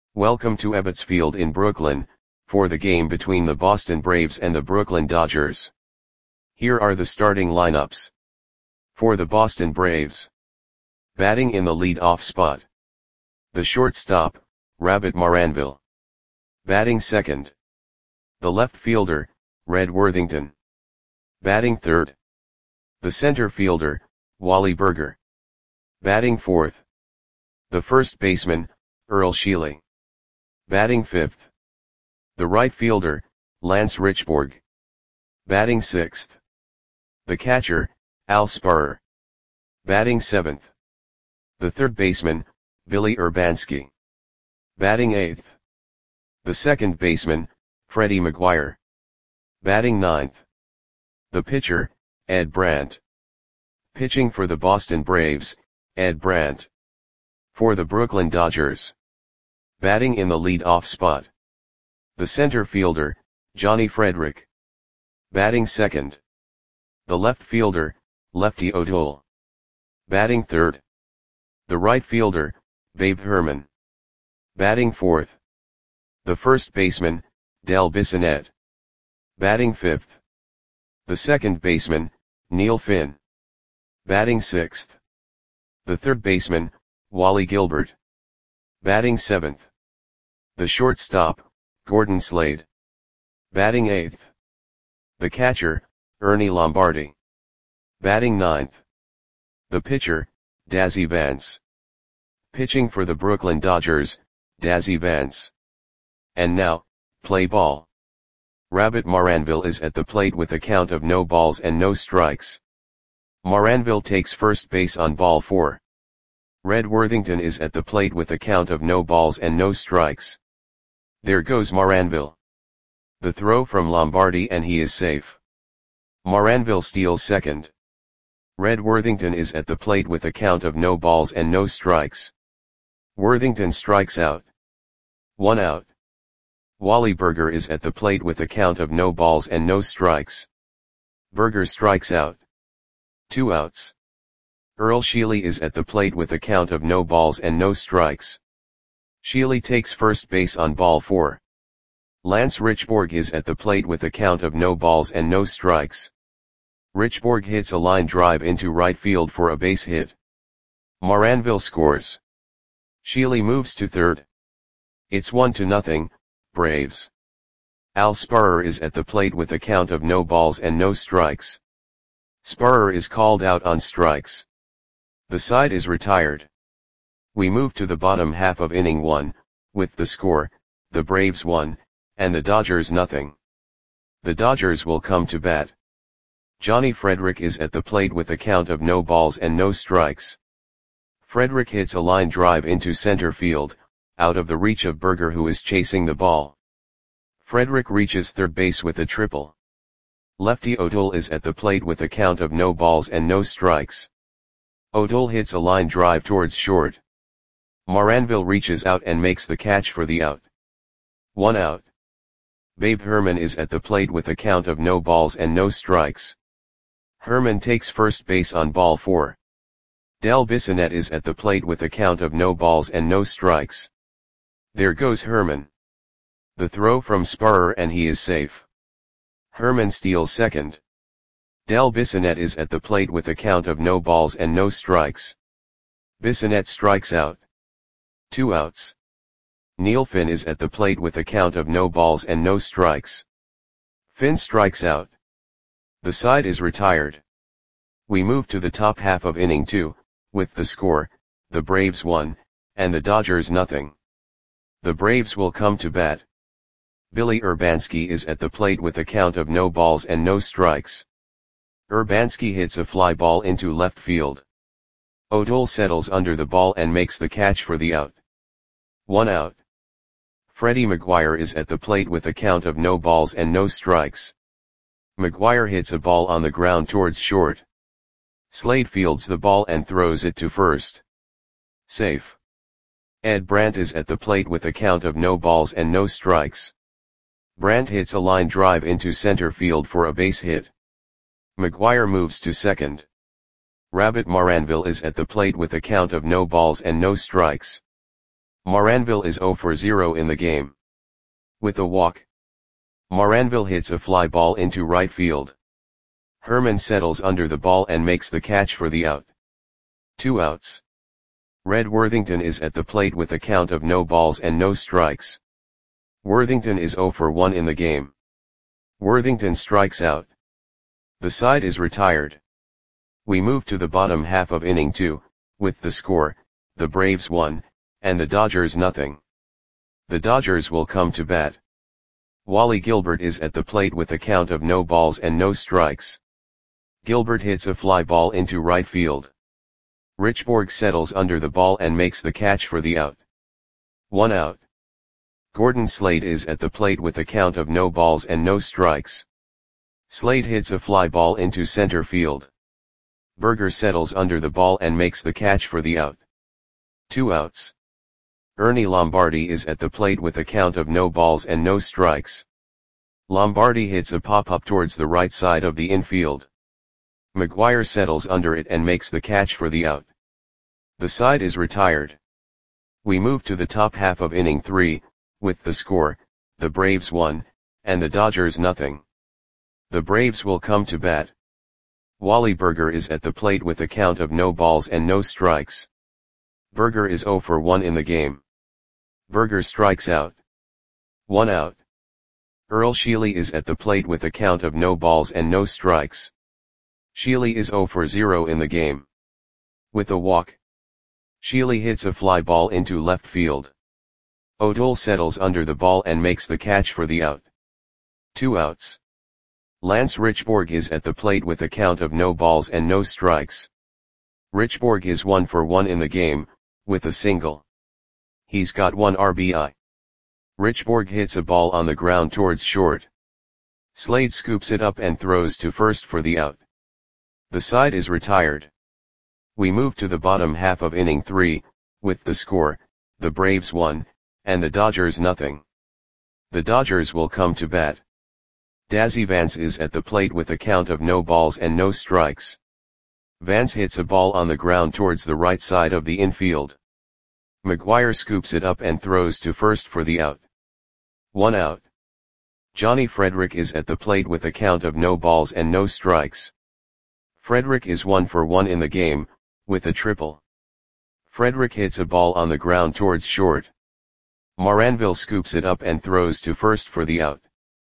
Welcome to Ebbets Field in Brooklyn, for the game between the Boston Braves and the Brooklyn Dodgers. Here are the starting lineups. For the Boston Braves. Batting in the lead-off spot. The shortstop, Rabbit Maranville. Batting second. The left fielder, Red Worthington. Batting third. The center fielder, Wally Burger. Batting fourth. The first baseman, Earl Sheely. Batting fifth. The right fielder, Lance Richborg. Batting sixth. The catcher, Al Sparrer. Batting seventh. The third baseman, Billy Urbanski. Batting eighth. The second baseman, Freddie McGuire. Batting ninth. The pitcher, Ed Brandt. Pitching for the Boston Braves, Ed Brandt. For the Brooklyn Dodgers. Batting in the lead-off spot. The center fielder, Johnny Frederick. Batting second. The left fielder, Lefty O'Toole. Batting third. The right fielder, Babe Herman. Batting fourth. The first baseman, Del Bissonette. Batting fifth. The second baseman, Neil Finn. Batting sixth. The third baseman, Wally Gilbert. Batting seventh. The shortstop, Gordon Slade. Batting eighth. The catcher, Ernie Lombardi. Batting ninth. The pitcher, Dazzy Vance. Pitching for the Brooklyn Dodgers, Dazzy Vance. And now, play ball. Rabbit Maranville is at the plate with a count of no balls and no strikes. Maranville takes first base on ball 4. Red Worthington is at the plate with a count of no balls and no strikes. There goes Maranville. The throw from Lombardi and he is safe. Maranville steals second. Red Worthington is at the plate with a count of no balls and no strikes. Worthington strikes out. 1 out. Wally Burger is at the plate with a count of no balls and no strikes. Burger strikes out. 2 outs. Earl Sheely is at the plate with a count of no balls and no strikes. Sheely takes first base on ball 4. Lance Richborg is at the plate with a count of no balls and no strikes. Richborg hits a line drive into right field for a base hit. Maranville scores. Sheely moves to third. It's 1-0, Braves. Al Sparrer is at the plate with a count of no balls and no strikes. Sparrer is called out on strikes. The side is retired. We move to the bottom half of inning 1, with the score, the Braves 1, and the Dodgers 0. The Dodgers will come to bat. Johnny Frederick is at the plate with a count of no balls and no strikes. Frederick hits a line drive into center field, out of the reach of Burger who is chasing the ball. Frederick reaches third base with a triple. Lefty O'Toole is at the plate with a count of no balls and no strikes. O'Toole hits a line drive towards short. Maranville reaches out and makes the catch for the out. 1 out. Babe Herman is at the plate with a count of no balls and no strikes. Herman takes first base on ball 4. Del Bissonette is at the plate with a count of no balls and no strikes. There goes Herman. The throw from Sparrer and he is safe. Herman steals second. Del Bissonette is at the plate with a count of no balls and no strikes. Bissonette strikes out. 2 outs. Neil Finn is at the plate with a count of no balls and no strikes. Finn strikes out. The side is retired. We move to the top half of inning 2, with the score, the Braves 1, and the Dodgers 0. The Braves will come to bat. Billy Urbanski is at the plate with a count of no balls and no strikes. Urbanski hits a fly ball into left field. O'Toole settles under the ball and makes the catch for the out. 1 out. Freddie McGuire is at the plate with a count of no balls and no strikes. McGuire hits a ball on the ground towards short. Slade fields the ball and throws it to first. Safe. Ed Brandt is at the plate with a count of no balls and no strikes. Brandt hits a line drive into center field for a base hit. McGuire moves to second. Rabbit Maranville is at the plate with a count of no balls and no strikes. Moranville is 0 for 0 in the game. With a walk, Moranville hits a fly ball into right field. Herman settles under the ball and makes the catch for the out. 2 outs. Red Worthington is at the plate with a count of no balls and no strikes. Worthington is 0 for 1 in the game. Worthington strikes out. The side is retired. We move to the bottom half of inning 2, with the score, the Braves 1, and the Dodgers nothing. The Dodgers will come to bat. Wally Gilbert is at the plate with a count of no balls and no strikes. Gilbert hits a fly ball into right field. Richborg settles under the ball and makes the catch for the out. 1 out. Gordon Slade is at the plate with a count of no balls and no strikes. Slade hits a fly ball into center field. Berger settles under the ball and makes the catch for the out. 2 outs. Ernie Lombardi is at the plate with a count of no balls and no strikes. Lombardi hits a pop-up towards the right side of the infield. McGuire settles under it and makes the catch for the out. The side is retired. We move to the top half of inning 3, with the score, the Braves 1, and the Dodgers nothing. The Braves will come to bat. Wally Berger is at the plate with a count of no balls and no strikes. Berger is 0 for 1 in the game. Berger strikes out. 1 out. Earl Sheely is at the plate with a count of no balls and no strikes. Sheely is 0 for 0 in the game. With a walk, Sheely hits a fly ball into left field. O'Toole settles under the ball and makes the catch for the out. 2 outs. Lance Richborg is at the plate with a count of no balls and no strikes. Richborg is 1 for 1 in the game, with a single. He's got 1 RBI. Richborg hits a ball on the ground towards short. Slade scoops it up and throws to first for the out. The side is retired. We move to the bottom half of inning 3, with the score, the Braves 1, and the Dodgers nothing. The Dodgers will come to bat. Dazzy Vance is at the plate with a count of no balls and no strikes. Vance hits a ball on the ground towards the right side of the infield. McGuire scoops it up and throws to first for the out. 1 out. Johnny Frederick is at the plate with a count of no balls and no strikes. Frederick is 1 for 1 in the game, with a triple. Frederick hits a ball on the ground towards short. Moranville scoops it up and throws to first for the out.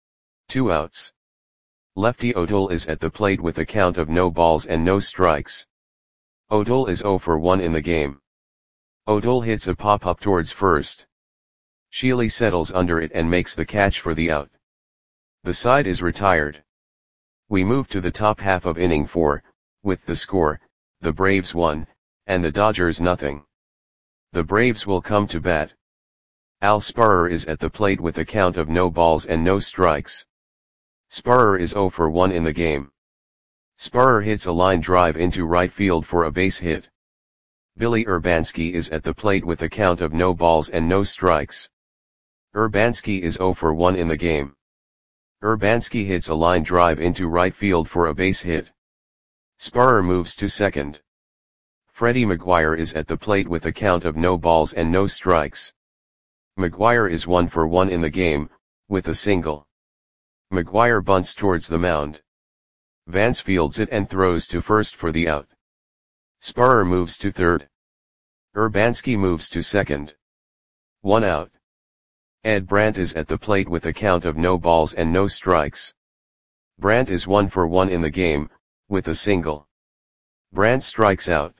2 outs. Lefty O'Toole is at the plate with a count of no balls and no strikes. O'Toole is 0 for 1 in the game. O'Toole hits a pop-up towards first. Sheely settles under it and makes the catch for the out. The side is retired. We move to the top half of inning 4, with the score, the Braves 1, and the Dodgers nothing. The Braves will come to bat. Al Sparrer is at the plate with a count of no balls and no strikes. Sparrer is 0 for 1 in the game. Sparrer hits a line drive into right field for a base hit. Billy Urbanski is at the plate with a count of no balls and no strikes. Urbanski is 0 for 1 in the game. Urbanski hits a line drive into right field for a base hit. Sparrer moves to second. Freddie McGuire is at the plate with a count of no balls and no strikes. McGuire is 1 for 1 in the game, with a single. McGuire bunts towards the mound. Vance fields it and throws to first for the out. Sparrer moves to third. Urbanski moves to second. 1 out. Ed Brandt is at the plate with a count of no balls and no strikes. Brandt is 1 for 1 in the game, with a single. Brandt strikes out.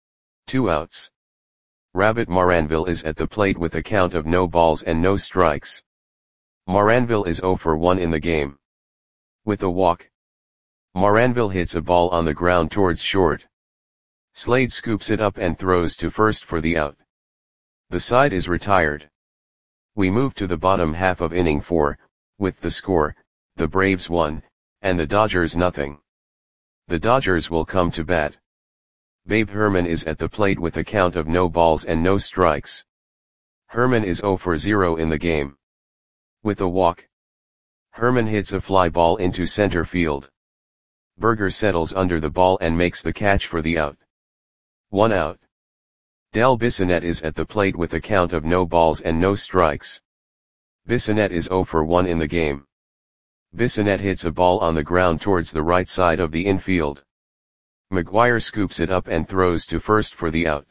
2 outs. Rabbit Moranville is at the plate with a count of no balls and no strikes. Moranville is 0 for 1 in the game. With a walk, Moranville hits a ball on the ground towards short. Slade scoops it up and throws to first for the out. The side is retired. We move to the bottom half of inning 4, with the score, the Braves 1, and the Dodgers nothing. The Dodgers will come to bat. Babe Herman is at the plate with a count of no balls and no strikes. Herman is 0 for 0 in the game. With a walk, Herman hits a fly ball into center field. Berger settles under the ball and makes the catch for the out. 1 out. Del Bissonette is at the plate with a count of no balls and no strikes. Bissonette is 0 for 1 in the game. Bissonette hits a ball on the ground towards the right side of the infield. McGuire scoops it up and throws to first for the out.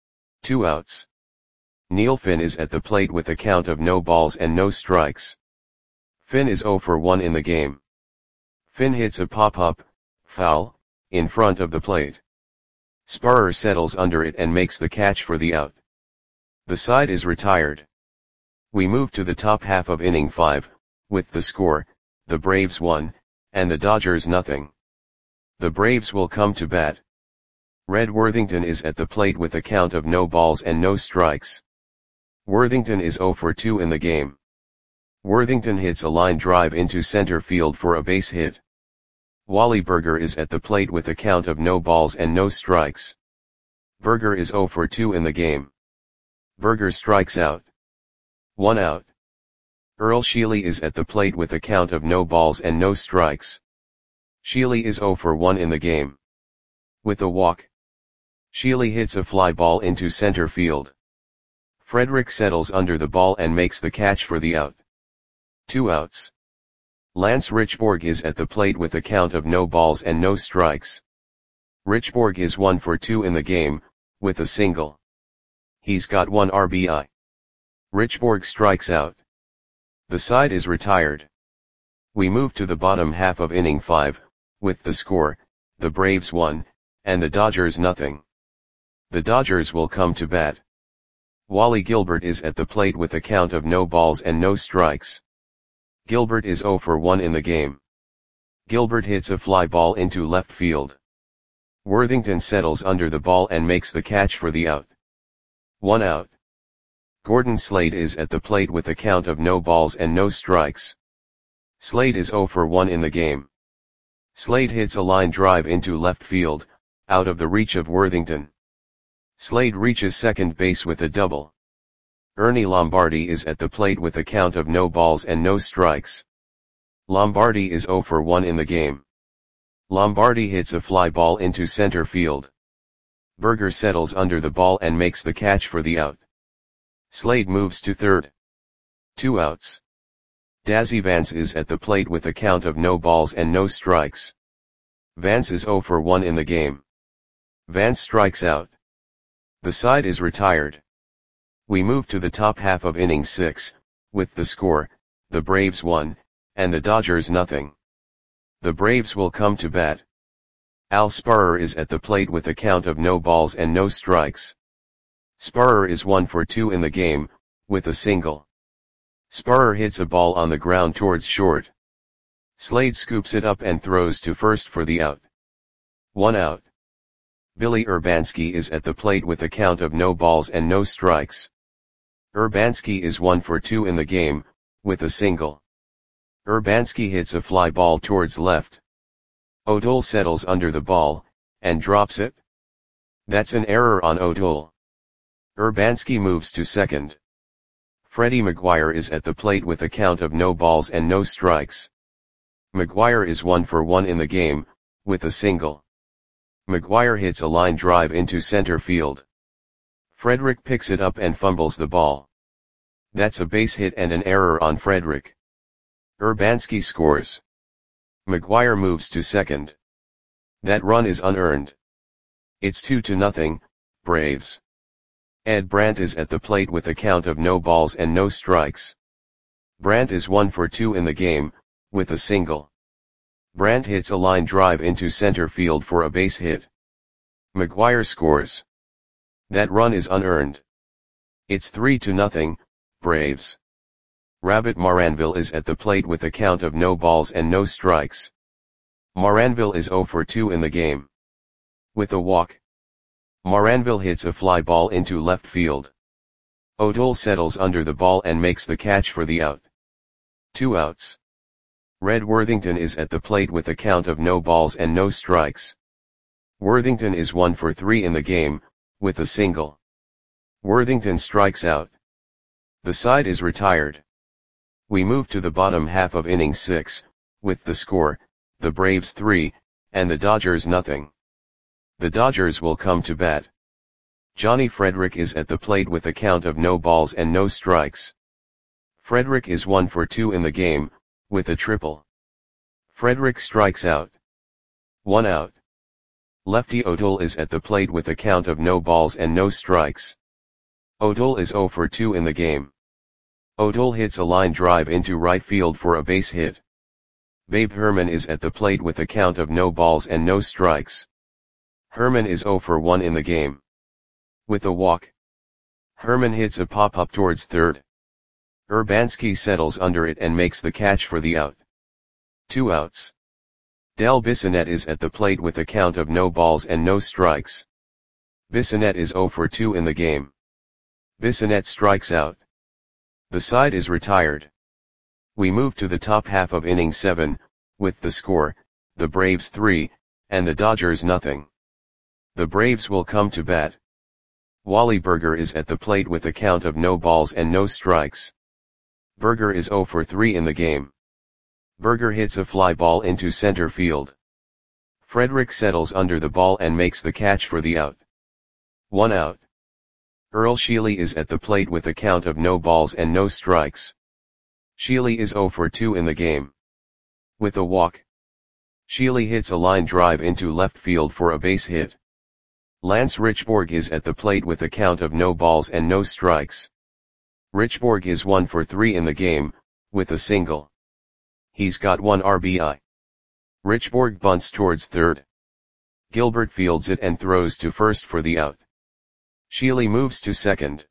2 outs. Neil Finn is at the plate with a count of no balls and no strikes. Finn is 0 for 1 in the game. Finn hits a pop-up, foul, in front of the plate. Sparrer settles under it and makes the catch for the out. The side is retired. We move to the top half of inning 5, with the score, the Braves 1, and the Dodgers nothing. The Braves will come to bat. Red Worthington is at the plate with a count of no balls and no strikes. Worthington is 0 for 2 in the game. Worthington hits a line drive into center field for a base hit. Wally Berger is at the plate with a count of no balls and no strikes. Berger is 0 for 2 in the game. Berger strikes out. 1 out. Earl Sheely is at the plate with a count of no balls and no strikes. Sheely is 0 for 1 in the game. With a walk. Sheely hits a fly ball into center field. Frederick settles under the ball and makes the catch for the out. 2 outs. Lance Richborg is at the plate with a count of no balls and no strikes. Richborg is 1 for 2 in the game, with a single. He's got 1 RBI. Richborg strikes out. The side is retired. We move to the bottom half of inning 5, with the score, the Braves 1, and the Dodgers nothing. The Dodgers will come to bat. Wally Gilbert is at the plate with a count of no balls and no strikes. Gilbert is 0 for 1 in the game. Gilbert hits a fly ball into left field. Worthington settles under the ball and makes the catch for the out. 1 out. Gordon Slade is at the plate with a count of no balls and no strikes. Slade is 0 for 1 in the game. Slade hits a line drive into left field, out of the reach of Worthington. Slade reaches second base with a double. Ernie Lombardi is at the plate with a count of no balls and no strikes. Lombardi is 0 for 1 in the game. Lombardi hits a fly ball into center field. Berger settles under the ball and makes the catch for the out. Slade moves to third. 2 outs. Dazzy Vance is at the plate with a count of no balls and no strikes. Vance is 0 for 1 in the game. Vance strikes out. The side is retired. We move to the top half of inning 6, with the score, the Braves 1, and the Dodgers nothing. The Braves will come to bat. Al Sparrer is at the plate with a count of no balls and no strikes. Sparrer is 1 for 2 in the game, with a single. Sparrer hits a ball on the ground towards short. Slade scoops it up and throws to first for the out. 1 out. Billy Urbanski is at the plate with a count of no balls and no strikes. Urbanski is 1 for 2 in the game, with a single. Urbanski hits a fly ball towards left. O'Toole settles under the ball, and drops it. That's an error on O'Toole. Urbanski moves to second. Freddie McGuire is at the plate with a count of no balls and no strikes. McGuire is 1 for 1 in the game, with a single. McGuire hits a line drive into center field. Frederick picks it up and fumbles the ball. That's a base hit and an error on Frederick. Urbanski scores. McGuire moves to second. That run is unearned. It's 2-0, Braves. Ed Brandt is at the plate with a count of no balls and no strikes. Brandt is 1 for 2 in the game, with a single. Brandt hits a line drive into center field for a base hit. McGuire scores. That run is unearned. It's 3-0, Braves. Rabbit Maranville is at the plate with a count of no balls and no strikes. Maranville is 0 for 2 in the game. With a walk. Maranville hits a fly ball into left field. O'Toole settles under the ball and makes the catch for the out. 2 outs. Red Worthington is at the plate with a count of no balls and no strikes. Worthington is 1 for 3 in the game, with a single. Worthington strikes out. The side is retired. We move to the bottom half of inning 6, with the score, the Braves 3, and the Dodgers nothing. The Dodgers will come to bat. Johnny Frederick is at the plate with a count of no balls and no strikes. Frederick is 1 for 2 in the game, with a triple. Frederick strikes out. 1 out. Lefty O'Toole is at the plate with a count of no balls and no strikes. O'Toole is 0 for 2 in the game. O'Toole hits a line drive into right field for a base hit. Babe Herman is at the plate with a count of no balls and no strikes. Herman is 0 for 1 in the game. With a walk, Herman hits a pop-up towards third. Urbanski settles under it and makes the catch for the out. 2 outs. Del Bissonette is at the plate with a count of no balls and no strikes. Bissonette is 0 for 2 in the game. Bissonette strikes out. The side is retired. We move to the top half of inning 7, with the score, the Braves 3, and the Dodgers nothing. The Braves will come to bat. Wally Burger is at the plate with a count of no balls and no strikes. Burger is 0 for 3 in the game. Burger hits a fly ball into center field. Frederick settles under the ball and makes the catch for the out. 1 out. Earl Sheely is at the plate with a count of no balls and no strikes. Sheely is 0 for 2 in the game. With a walk, Sheely hits a line drive into left field for a base hit. Lance Richborg is at the plate with a count of no balls and no strikes. Richborg is 1 for 3 in the game, with a single. He's got 1 RBI. Richborg bunts towards third. Gilbert fields it and throws to first for the out. Sheely moves to second.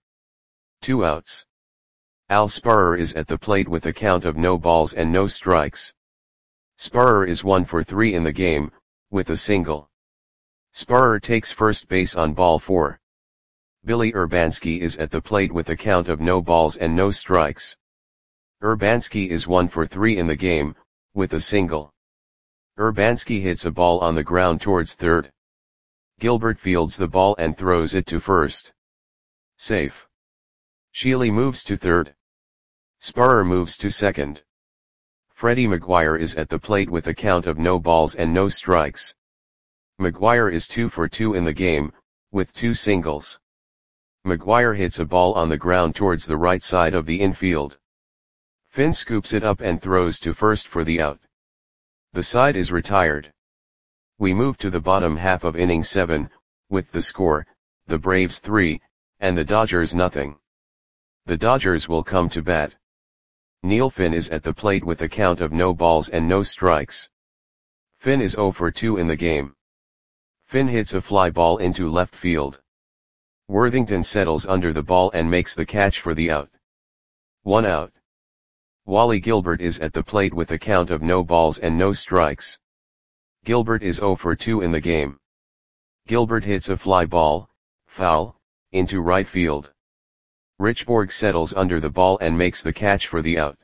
2 outs. Al Sparrer is at the plate with a count of no balls and no strikes. Sparrer is 1 for 3 in the game, with a single. Sparrer takes first base on ball 4. Billy Urbanski is at the plate with a count of no balls and no strikes. Urbanski is 1 for 3 in the game, with a single. Urbanski hits a ball on the ground towards third. Gilbert fields the ball and throws it to first. Safe. Sheely moves to third. Sparrer moves to second. Freddie McGuire is at the plate with a count of no balls and no strikes. McGuire is 2 for 2 in the game, with 2 singles. McGuire hits a ball on the ground towards the right side of the infield. Finn scoops it up and throws to first for the out. The side is retired. We move to the bottom half of inning 7, with the score, the Braves 3, and the Dodgers nothing. The Dodgers will come to bat. Neil Finn is at the plate with a count of no balls and no strikes. Finn is 0 for 2 in the game. Finn hits a fly ball into left field. Worthington settles under the ball and makes the catch for the out. 1 out. Wally Gilbert is at the plate with a count of no balls and no strikes. Gilbert is 0 for 2 in the game. Gilbert hits a fly ball, foul, into right field. Richborg settles under the ball and makes the catch for the out.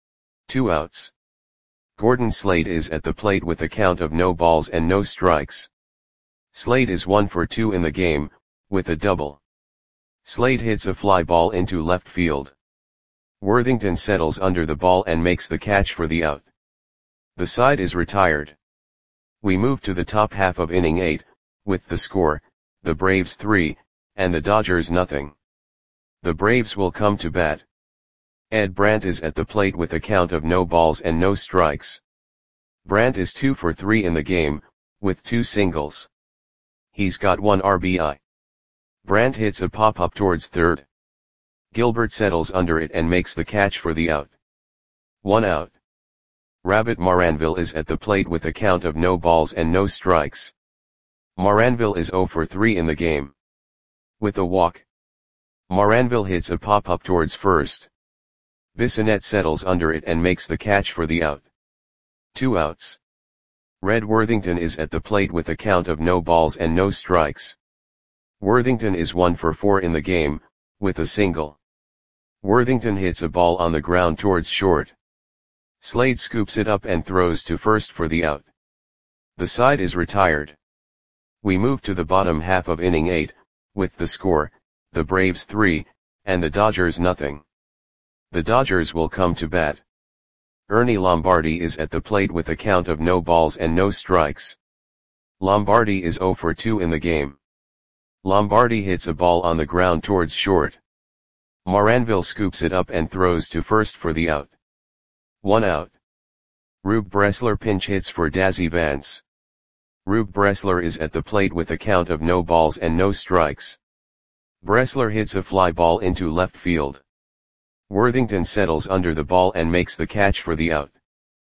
2 outs. Gordon Slade is at the plate with a count of no balls and no strikes. Slade is 1 for 2 in the game, with a double. Slade hits a fly ball into left field. Worthington settles under the ball and makes the catch for the out. The side is retired. We move to the top half of inning 8, with the score, the Braves 3, and the Dodgers nothing. The Braves will come to bat. Ed Brandt is at the plate with a count of no balls and no strikes. Brandt is 2 for 3 in the game, with 2 singles. He's got 1 RBI. Brandt hits a pop-up towards third. Gilbert settles under it and makes the catch for the out. 1 out. Rabbit Maranville is at the plate with a count of no balls and no strikes. Maranville is 0 for 3 in the game. With a walk, Maranville hits a pop-up towards first. Bissonette settles under it and makes the catch for the out. 2 outs. Red Worthington is at the plate with a count of no balls and no strikes. Worthington is 1 for 4 in the game, with a single. Worthington hits a ball on the ground towards short. Slade scoops it up and throws to first for the out. The side is retired. We move to the bottom half of inning 8, with the score, the Braves 3, and the Dodgers nothing. The Dodgers will come to bat. Ernie Lombardi is at the plate with a count of no balls and no strikes. Lombardi is 0 for 2 in the game. Lombardi hits a ball on the ground towards short. Moranville scoops it up and throws to first for the out. 1 out. Rube Bressler pinch hits for Dazzy Vance. Rube Bressler is at the plate with a count of no balls and no strikes. Bressler hits a fly ball into left field. Worthington settles under the ball and makes the catch for the out.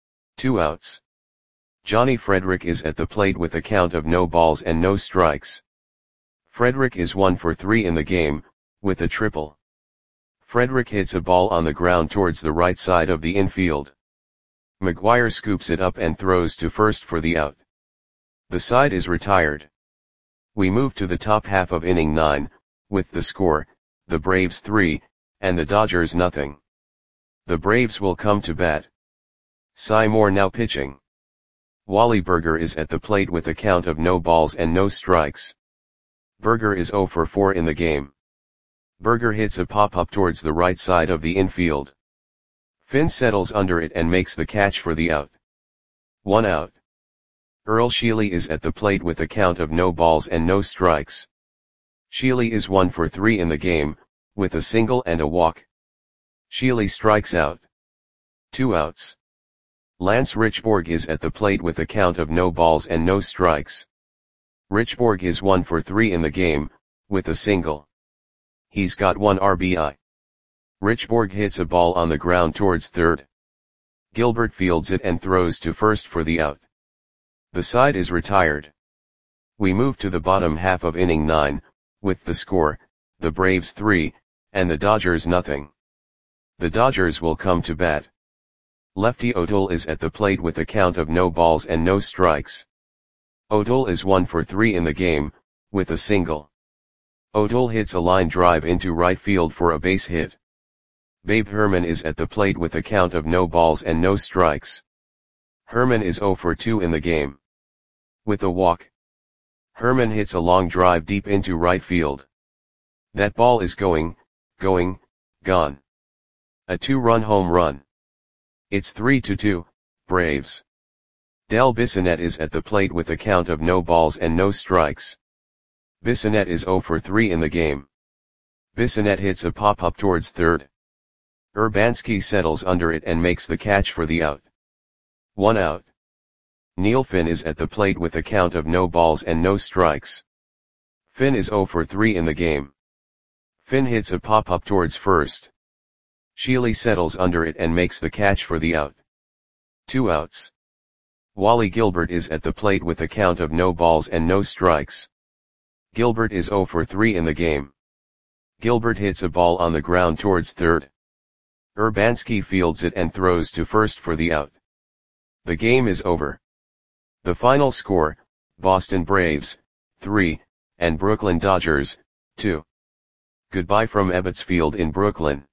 2 outs. Johnny Frederick is at the plate with a count of no balls and no strikes. Frederick is 1 for 3 in the game, with a triple. Frederick hits a ball on the ground towards the right side of the infield. McGuire scoops it up and throws to first for the out. The side is retired. We move to the top half of inning 9, with the score, the Braves 3, and the Dodgers nothing. The Braves will come to bat. Cy Moore now pitching. Wally Berger is at the plate with a count of no balls and no strikes. Berger is 0 for 4 in the game. Berger hits a pop-up towards the right side of the infield. Finn settles under it and makes the catch for the out. 1 out. Earl Sheely is at the plate with a count of no balls and no strikes. Sheely is 1 for 3 in the game, with a single and a walk. Sheely strikes out. 2 outs. Lance Richborg is at the plate with a count of no balls and no strikes. Richborg is 1 for 3 in the game, with a single. He's got 1 RBI. Richborg hits a ball on the ground towards third. Gilbert fields it and throws to first for the out. The side is retired. We move to the bottom half of inning 9, with the score, the Braves 3, and the Dodgers nothing. The Dodgers will come to bat. Lefty O'Toole is at the plate with a count of no balls and no strikes. O'Toole is 1 for 3 in the game, with a single. O'Toole hits a line drive into right field for a base hit. Babe Herman is at the plate with a count of no balls and no strikes. Herman is 0 for 2 in the game. With a walk. Herman hits a long drive deep into right field. That ball is gone. A 2-run home run. It's 3-2, Braves. Del Bissonette is at the plate with a count of no balls and no strikes. Bissonette is 0 for 3 in the game. Bissonette hits a pop-up towards third. Urbanski settles under it and makes the catch for the out. 1 out. Neil Finn is at the plate with a count of no balls and no strikes. Finn is 0 for 3 in the game. Finn hits a pop-up towards first. Sheely settles under it and makes the catch for the out. 2 outs. Wally Gilbert is at the plate with a count of no balls and no strikes. Gilbert is 0 for 3 in the game. Gilbert hits a ball on the ground towards third. Urbanski fields it and throws to first for the out. The game is over. The final score, Boston Braves, 3, and Brooklyn Dodgers, 2. Goodbye from Ebbets Field in Brooklyn.